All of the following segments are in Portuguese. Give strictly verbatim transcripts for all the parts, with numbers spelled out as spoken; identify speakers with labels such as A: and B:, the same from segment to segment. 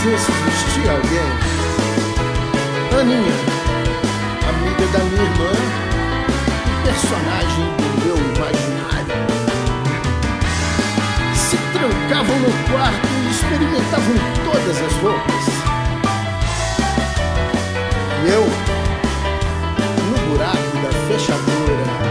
A: você se existir alguém. Aninha, amiga da minha irmã, personagem do meu imaginário. Se trancavam no quarto e experimentavam todas as roupas. E eu, no buraco da fechadura.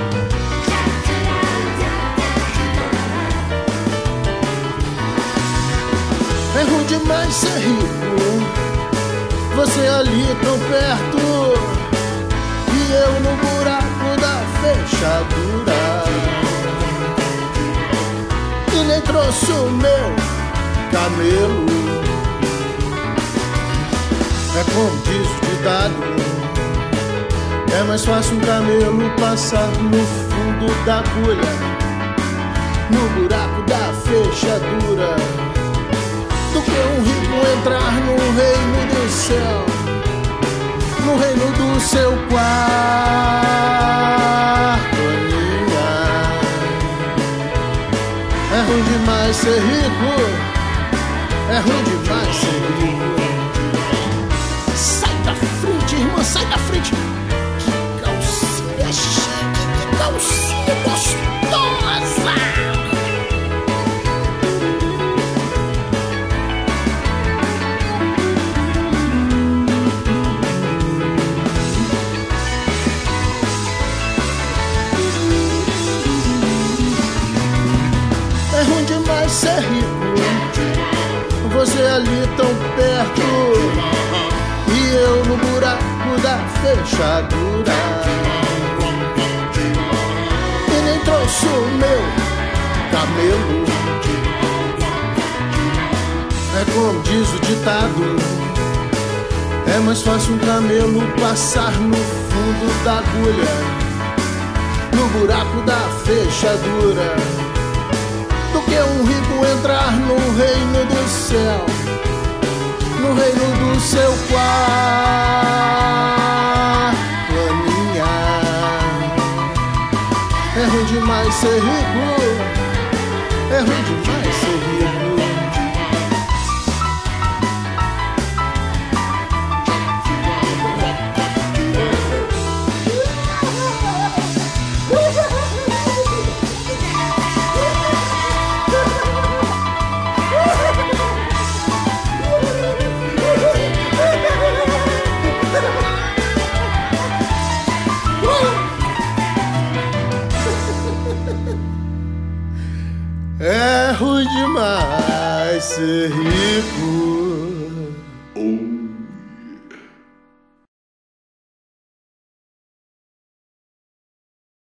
A: É ruim demais ser rico, você ali tão perto e eu no buraco da fechadura. E nem trouxe o meu camelo. É como diz o ditado, é mais fácil um camelo passar no fundo da agulha, no buraco da fechadura, do que um rico entrar no reino do céu, no reino do seu quarto, Aninha. É ruim demais ser rico, é ruim demais ser rico. Sai da frente, irmã, sai da frente. Que calcinha chique, que calcinha gostosa. É ruim demais ser rico, você ali tão perto e eu no buraco da fechadura. E nem trouxe o meu camelo. É como diz o ditado, é mais fácil um camelo passar no fundo da agulha, no buraco da fechadura, do que um rico entrar no reino do céu, no reino do seu quarto, Aninha. É ruim demais ser rico, é ruim demais ser rico. É ruim demais ser rico.